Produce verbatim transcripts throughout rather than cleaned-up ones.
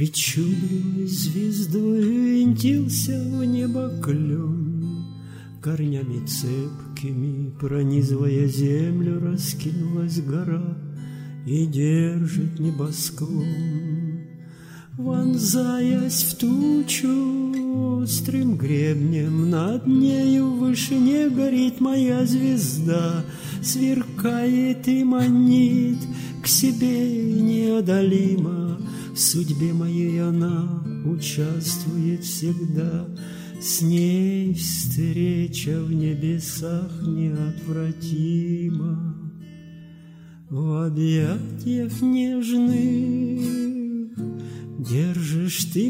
Причудливой звездой винтился в небо клен, корнями цепкими пронизывая землю, раскинулась гора и держит небосклон. Вонзаясь в тучу острым гребнем, над нею в вышине горит моя звезда, сверкает и манит к себе неодолимо. В судьбе моей она участвует всегда, с ней встреча в небесах неотвратима. В объятиях нежных держишь ты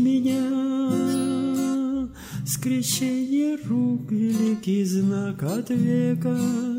меня, скрещение рук — великий знак от века,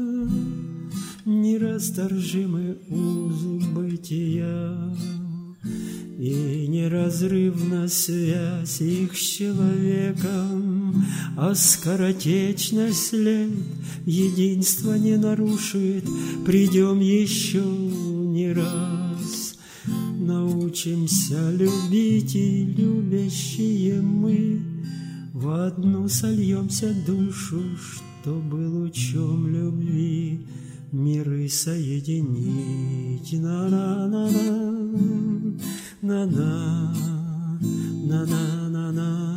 нерасторжимы узы бытия и неразрывна связь их с человеком, а скоротечность лет единства не нарушит. Придем еще не раз, научимся любить, и любящие мы в одну сольемся душу, чтобы лучом любви миры соединить. На-на-на-на, на-на, на-на-на-на.